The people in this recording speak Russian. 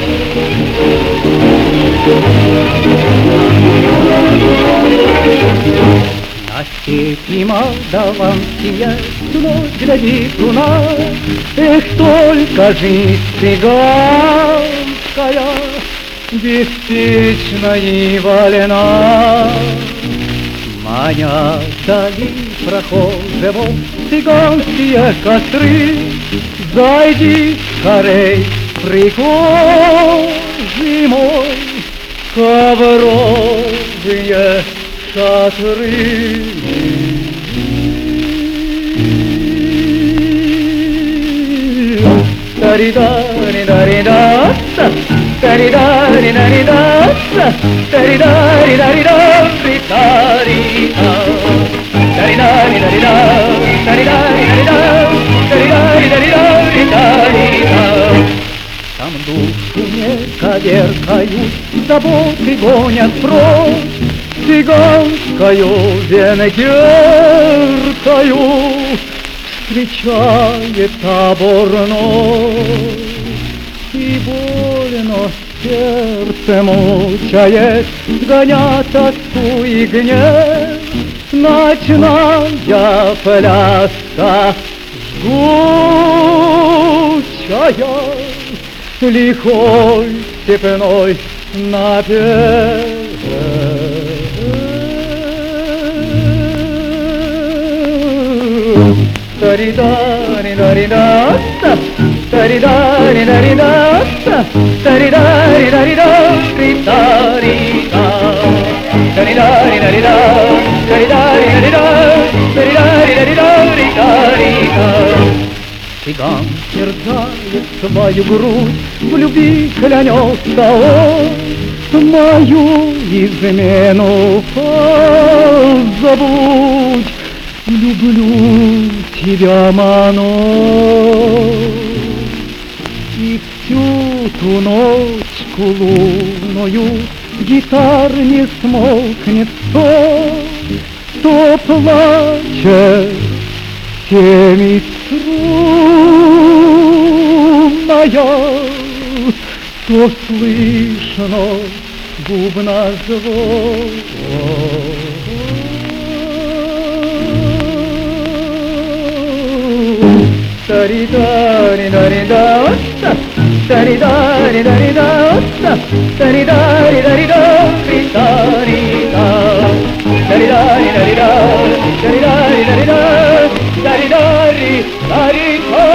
На степи молдаванские вновь глядит луна, эх, только жизнь цыганская беспечна и вольна. Маня дали прохожего цыганские костры, зайди скорей, прихожий мой, ковровые шатры. Тари-дари-дари-да-да, тари-дари-дари-да-да, тари-дари-дари-да, тари-дари-да, тари-дари-дари-да, тари-дари-дари-да, тари-дари-дари-да, тари-дари-да. Там душу не коверкают, заботы гонят прочь, цыганскою венгеркою встречает табор ночь. И больно сердце мучает, гонят тоску и гнев, ночная пляска жгучая, лихой степной напев. Тари-дари-дари-да-да, тари-дари-дари-да-да, тари-дари-дари-да, тари-дари-да, тари-дари-дари-да, тари-дари-дари-да, тари-дари-дари-да, тари-дари-да. Цыган терзает свою грудь, в любви клянется он, мою измену позабудь. Люблю тебя, Мано, и всю ту ночку лунную гитар не смолкнет то плачет всеми струнная, то слышно бубна звон. Тари-дари-дари-да-да, тари-дари-дари-да-да, тари-дари-дари-да, тари-дари-да, тари-дари-дари-да, тари-дари-дари-да, тари-дари-дари-да.